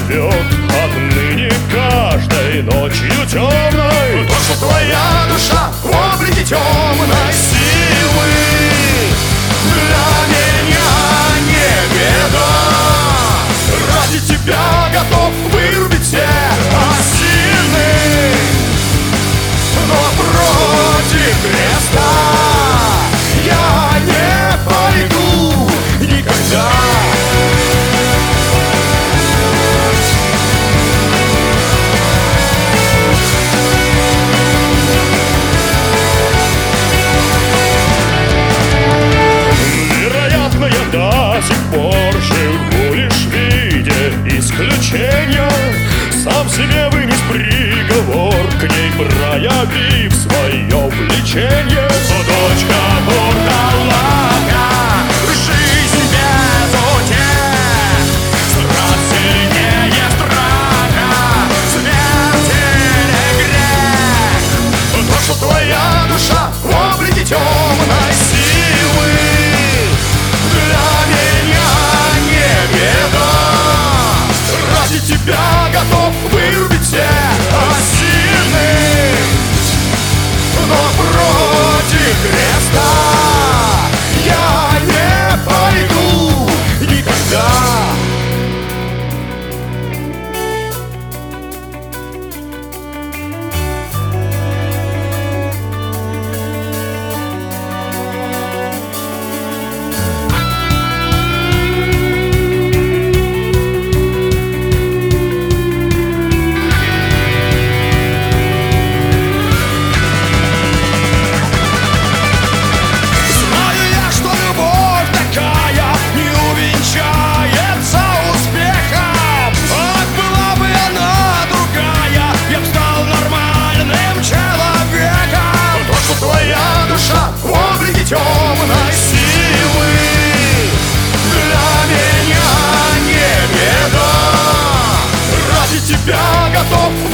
живет отныне каждой ночью темной. То, что твоя душа в облике темной силы, для меня не беда. Ради тебя готов вырубить все осины, но против креста я не пойду никогда. Вероятно, я до сих пор живу лишь в виде исключения, сам себе вынес приговор, к ней проявив свое влечение. Дочка вурдалака, жизнь без утех, страх сильнее страха, смерть или грех. То, что твоя душа в облике темной силы, для меня не беда. Ради тебя готов вырубить все осины, но против креста я не пойду никогда. Темной силы, для меня не беда. Ради тебя готов